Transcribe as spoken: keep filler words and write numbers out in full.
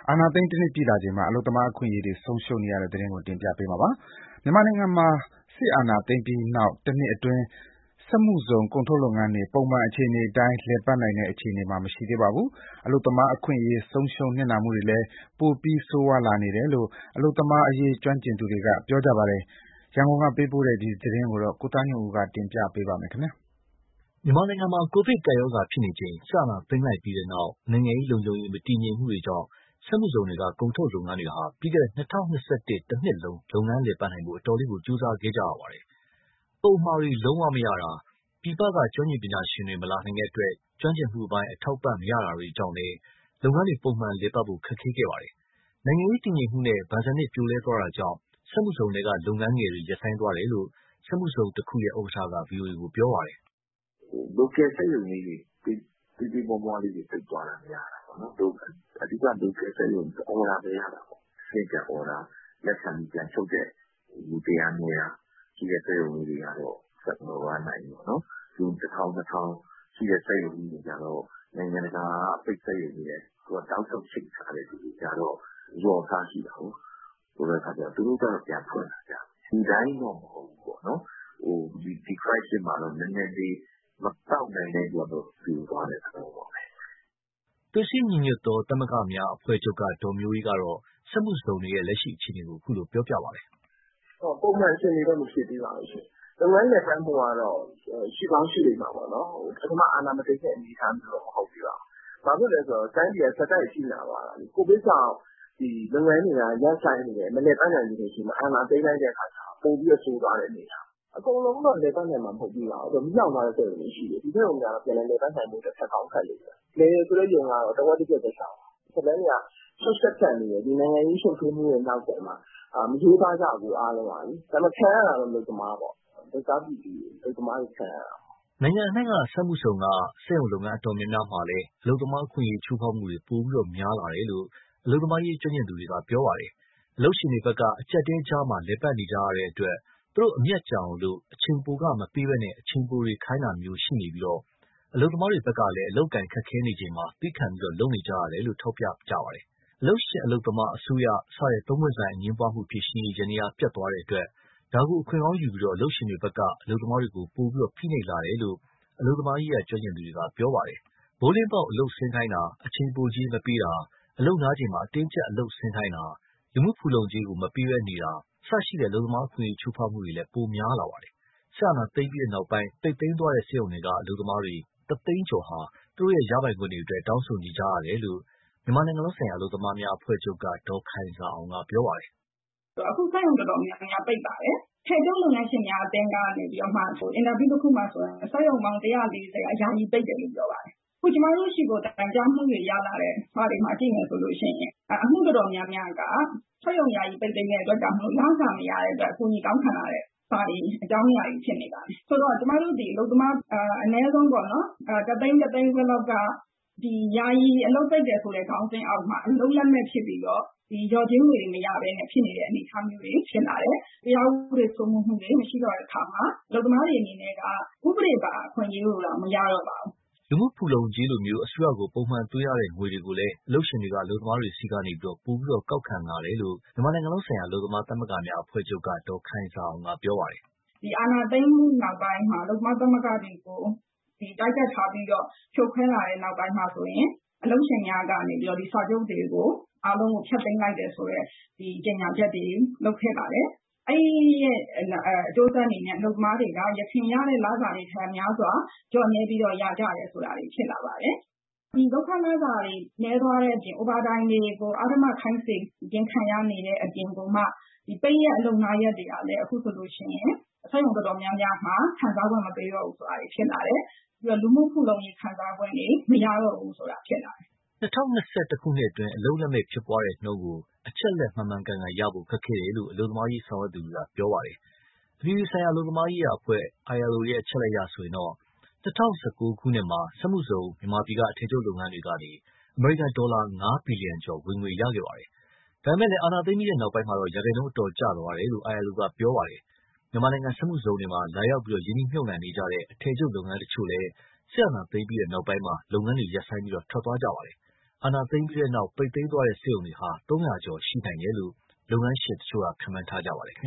အာဏာသိမ်းတနှစ်ပြည့်လာချိန်မှာ အလုပ်သမားအခွင့်အရေးတွေ ဆုံးရှုံးနေရတဲ့သတင်းကို တင်ပြပေးမှာပါ။ မြန်မာနိုင်ငံမှာ စစ်အာဏာသိမ်းပြီးနောက် တနှစ်အတွင်း စက်မှုဇုံ ကုန်ထုတ်လုပ်ငန်းတွေ ပုံမှန်အခြေအနေအတိုင်း လည်ပတ်နိုင်တဲ့ အခြေအနေမှာ မရှိသေးပါဘူး။ အလုပ်သမားအခွင့်အရေး ဆုံးရှုံးနစ်နာမှုတွေလည်း ပိုပြီး ဆိုးရွားလာနေတယ်လို့ အလုပ်သမားအရေး ကျွမ်းကျင်သူတွေက ပြောကြပါတယ်။ ရန်ကုန်ကပေးပို့တဲ့ ဒီသတင်းကို ကိုသားညွန့်ဦး တင်ပြပေးထားပါတယ်။မြန်မာနိုင်ငံမှာ ကိုဗစ်ကပ်ရောဂါဖြစ်နေချိန် စစ်အာဏာသိမ်းလိုက်ပြီးနောက် နိုင်ငံရေးလုံခြုံရေး မတည်ငြိမ်မှုတွေကြောင့် စက်မှုဇုံတွေက ကုန်ထုတ်လုပ်ငန်းတွေဟာ ပြီးခဲ့တဲ့ ၂၀၂၁ တနှစ်လုံး လုပ်ငန်းလည်ပတ်နိုင်ဖို့ အတော်လေးကြိုးစားခဲ့ကြရပါတယ်။ အပုံအမှာတွေ လုံးဝမရတာ၊ ပြည်ပက ကျွမ်းကျင်ပညာရှင်တွေ မလာနိုင်တဲ့အတွက် ကျွမ်းကျင်မှုပိုင်း အထောက်အပံ့မရတာတွေကြောင့်လည်း လုပ်ငန်းတွေ ပုံမှန်လည်ပတ်ဖို့ ခက်ခဲခဲ့ပါတယ်။ နိုင်ငံရေးတည်ငြိမ်မှုနဲ့ ဘဏ္ဍာနှစ်ပြိုလဲသွားတာကြောင့် စက်မှုဇုံထဲက လုပ်ငန်းငယ်တွေ ရပ်ဆိုင်းသွားတယ်လို့ စက်မှုဇုံတခုရဲ့ ဥက္ကဋ္ဌက ဗွီအိုအေကို ပြောပါတယ်။ local စက်ရုံလေးတွေ သေးသေးမွှားမွှားလေးတွေ ပိတ်သွားတာများတာပေါ့နော်။ အဓိက local စက်ရုံတွေ အော်ဒါပဲရတာပေါ့။ ကြွေးကျန်အော်ဒါ လက်ခံပြီး ပြန်ချုပ်တဲ့ လူတစ်ရာနှစ်ရာရှိတဲ့ စက်ရုံလေးတွေကတော့ ဆက်မရနိုင်ဘူးပေါ့နော်။ လူ တစ်ထောင်နှစ်ထောင်ရှိတဲ့ စက်ရုံကြီးတွေကျတော့ နိုင်ငံတကာက ပိတ်စက်ရုံတွေနဲ့ တောက်လျှောက်ချိတ်ထားတဲ့လူတွေကျတော့ အလျော့အစားရှိတာကိုး။ ဆိုတဲ့အခါကျတော့ သူတို့ကျတော့ ပြန်ဖွင့်တာဗျ။ ဒီတိုင်းတော့ မဟုတ်ဘူးပေါ့နော်။ ဒီ crisis မှာတော့ နည်းနည်းလေး မတောင့်နိုင်တဲ့အတွက်တော့ ပြိုသွားတဲ့သဘောပေါ့ဗျ။သွေးစည်းညီညွတ်သော သမဂ္ဂများအဖွဲ့ချုပ်က ဒေါ်မျိုးအေးကတော့ စက်မှုဇုံတွေရဲ့ လက်ရှိအခြေအနေကို အခုလိုပြောပါတယ်။ ပုံမှန်အခြေအနေတော့ မဖြစ်သေးပါဘူးရှင့်။ လုပ်ငန်းလည်ပတ်မှုကတော့ ရှိကောင်းရှိလိမ့်မှာပေါ့နော်။ ပထမအာဏာမသိမ်းခင် အနေအထားမျိုးတော့ မဟုတ်သေးပါဘူး။ ဘာဖြစ်လို့လဲဆိုတော့ တိုင်းပြည်က ဆက်တိုက်အထိနာသွားတာလေ။ ကိုဗစ်ကြောင့် လုပ်ငန်းတွေက ရပ်ဆိုင်းနေတယ်၊ မလည်ပတ်နိုင်သေးတဲ့အချိန်မှာ အာဏာသိမ်းလိုက်တဲ့အခါကျတော့ ပိုပြီးတော့ ဆိုးသွားတဲ့အနေအထား။ အကုန်လုံးတော့ လည်ပတ်နိုင်မှာ မဟုတ်သေးပါဘူး။ မီးလောင်သွားတဲ့ စက်ရုံတွေရှိတယ်။ ဒီစက်ရုံတွေကတော့ ပြန်လည်လည်ပတ်နိုင်ဖို့ ခက်ကောင်းခက်လိမ့်မယ်။ လည်တယ်ဆိုတဲ့ရုံကတော့ တဝက်တပျက်ပဲရှာမှာ။ လုပ်ငန်းတွေက ရှုပ်ရှက်ခက်နေတယ်။ ဒီနိုင်ငံရေးရှုပ်ထွေးမှုရဲ့ နောက်ကွယ်မှာ မရိုးသားကြဘူး အားလုံးကလေ။ ဒါပေမဲ့ ခံရတာတော့ အလုပ်သမားပေါ့။ လုပ်သားပြည်သူတွေ အလုပ်သမားတွေ ခံရတာပေါ့။” နိုင်ငံအနှံ့က စက်မှုဇုံက စက်ရုံလုပ်ငန်း အတော်များများမှာလည်း အလုပ်သမားအခွင့်အရေး ချိုးဖောက်မှုတွေ ပိုပြီးများလာတယ်လို့ အလုပ်သမားရေး ကျွမ်းကျင်သူတွေက ပြောပါတယ်။ အလုပ်ရှင်တွေဘက်က အကျပ်အတည်းကြားမှာ လည်ပတ်နေကြရတဲ့အတွက် သူတို့အမြတ်ကျအောင်လို့ အချိန်ပိုခမပေးဘဲ အချိန်ပိုတွေ ခိုင်းတာမျိုးရှိနေပြီး အလုပ်သမားတွေဘက်ကလည်း အလုပ်အကိုင်ခက်ခဲနေချိန်မှာ သည်းခံပြီး လုပ်နေကြရတယ်လို့ ထောက်ပြကြပါတယ်။ အလုပ်ရှင်၊ အလုပ်သမား၊ အစိုးရ စတဲ့ သုံးပွင့်ဆိုင် အငြင်းပွားမှု ဖြေရှင်းရေး ယန္တရားပျက်သွားတဲ့အတွက် ဒါကို အခွင့်ကောင်းယူပြီး အလုပ်ရှင်တွေဘက်က အလုပ်သမားတွေကို ပိုပြီး ဖိနှိပ်လာတယ်လို့ အလုပ်သမားရေး ကျွမ်းကျင်သူတွေက ပြောပါတယ်။ ဘိုးလင်းပေါက် အလုပ်ဆင်းခိုင်းတာ၊ အချိန်ပိုကြေးမပေးတာ၊ အလုပ်နားချိန်မှာ အတင်းအကျပ် အလုပ်ဆင်းခိုင်းတာ၊ လူမှုဖူလုံကြေး မပေးဘဲနေတာ စတဲ့ အလုပ်သမားအခွင့်အရေး ချိုးဖောက်မှုတွေလည်း ပိုများလာပါတယ်။ စစ်အာဏာသိမ်းပြီးနောက်ပိုင်း ပိတ်သိမ်းသွားတဲ့ စက်ရုံတွေက အလုပ်သမားတွေ တစ်သိန်းကျော်ဟာ သူတို့ရပိုင်ခွင့်တွေအတွက် တောင်းဆိုနေကြရတယ်လို့ မြန်မာနိုင်ငံလုံးဆိုင်ရာ အလုပ်သမားများအဖွဲ့ချုပ်က ဒေါ်ခိုင်ဇာအောင်က ပြောပါတယ်။ “အခုစက်ရုံတော်တော်များများ ပိတ်ပါတယ်။ အထည်ချုပ်လုပ်ငန်းရှင်များ အသင်းကနေပြီးတော့မှ အင်တာဗျူးတခုမှာဆိုရင် စက်ရုံပေါင်း ၁၄၀ က ယာယီပိတ်တယ်လို့ ပြောပါတယ်။ အခုကျမတို့ဆီကို တိုင်ကြားမှုတွေ ရလာတဲ့ ဟာတွေမှာ ကြည့်မယ်ဆိုရင် အမှုတော်တော်များများက စက်ရုံယာယီပိတ်သိမ်းတဲ့အတွက်ကြောင့် လစာမရတဲ့အတွက် အကူအညီတောင်းခံလာတဲ့စာတွေ အကြောင်းအရာတွေ ဖြစ်နေပါတယ်။ ဆိုတော့ ကျမတို့သည် အလုပ်သမား အနည်းဆုံးပေါ့နော် တစ်သိန်း၊ တစ်သိန်းခွဲလောက်က ဒီယာယီအလုပ်ပိတ်တယ်ဆိုတဲ့ ခေါင်းစဉ်အောက်မှာ အလုပ်လက်မဲ့ဖြစ်ပြီးတော့ လျော်ကြေးငွေတွေ မရဘဲနဲ့ ဖြစ်နေတဲ့ အနေအထားမျိုးတွေ ဖြစ်လာတယ်။ တရားဥပဒေစိုးမိုးမှုတွေ မရှိတော့တဲ့အခါမှာ အလုပ်သမားတွေအနေနဲ့က ဥပဒေပါ အခွင့်အရေးကိုတောင် မရတော့ပါဘူး။ ” လူမှုဖူလုံကြေးလို အစိုးရကို ပုံမှန်သွင်းရတဲ့ ငွေတွေကိုလည်း အလုပ်ရှင်တွေက အလုပ်သမားတွေဆီကနေ ပိုပြီး ကောက်ခံလာတယ်လို့ မြန်မာနိုင်ငံလုံးဆိုင်ရာ အလုပ်သမားသမဂ္ဂများ အဖွဲ့ချုပ်က ဒေါ်ခိုင်ဇာအောင်က ပြောပါတယ်။ “ဒီအာဏာသိမ်းမှုနောက်ပိုင်းမှာ အလုပ်သမားသမဂ္ဂတွေကို target ထားပြီးတော့ ဖြိုခွဲလာတဲ့ နောက်ပိုင်းမှာဆိုရင် အလုပ်ရှင်များကနေ ဒီစာချုပ်တွေကို အားလုံးကို ဖျက်သိမ်းလိုက်တယ်ဆိုတဲ့ ကြေညာချက်တွေ လုပ်ခဲ့ပါတယ်။ အဲဒီရဲ့ အကျိုးဆက်အနေနဲ့ အလုပ်သမားတွေက ယခင်ရတဲ့ လစာတွေထက်များစွာ လျော့နည်းပြီးတော့ ရကြတယ်ဆိုတာတွေ ဖြစ်လာပါတယ်။ ဒီလုပ်ခလစာတွေ နည်းသွားတဲ့အပြင် Overtime တွေကို အဓမ္မခိုင်းစေခြင်း ခံရနေတဲ့အပြင်ကိုမှ ပိတ်ရက် အလုပ်နားရက်တွေကလည်း အခုဆိုရင် စက်ရုံတော်တော်များများမှာ ခံစားခွင့်မပေးတော့ဘူးဆိုတာတွေ ဖြစ်လာတယ်။ ပြီးတော့ လူမှုဖူလုံရေး ခံစားခွင့်တွေ မရတော့ဘူးဆိုတာ ဖြစ်လာတယ်။” ၂၀၂၁ ခုနှစ်အတွင်း အလုပ်လက်မဲ့ဖြစ်ပွားနှုန်းကို အချက်အလက် မှန်မှန်ကန်ကန်ရဖို့ ခက်ခဲတယ်လို့ အလုပ်သမားရေးဆောင်ရွက်သူတွေက ပြောပါတယ်။ အပြည်ပြည်ဆိုင်ရာ အလုပ်သမားရေးရာအဖွဲ့ အိုင်အယ်လ်အို ရဲ့ အချက်အလက်အရဆိုရင်တော့ ၂၀၁၉ ခုနှစ်မှာ စက်မှုဇုံ မြန်မာပြည်က အထည်ချုပ်လုပ်ငန်းတွေကနေ အမေရိကန်ဒေါ်လာ ငါးဘီလီယံကျော် ဝင်ငွေရခဲ့ပါတယ်။ ဒါပေမဲ့လည်း အာဏာသိမ်းပြီးနောက်ပိုင်းမှာ ရာခိုင်နှုန်း အတော်ကျသွားတယ်လို့ အိုင်အယ်လ်အိုက ပြောပါတယ်။ မြန်မာနိုင်ငံ စက်မှုဇုံတွေမှာ လာရောက်ရင်းနှီးမြှုပ်နှံနေကြတဲ့ အထည်ချုပ်လုပ်ငန်းတချို့လည်း စစ်အာဏာသိမ်းပြီးနောက်ပိုင်း လုပ်ငန်းတွေ ရပ်ဆိုင်းပြီး ထွက်သွားကြပါတယ်။အာဏာသိမ်းပြီးနောက်ပိတ်သိမ်းသွားတဲ့စက်ရုံတွေဟာသုံးရာကျော်ရှိနိုင်တယ်လို့လုပ်ငန်းရှင်တချို့ကခန့်မှန်းထားကြပါတယ်။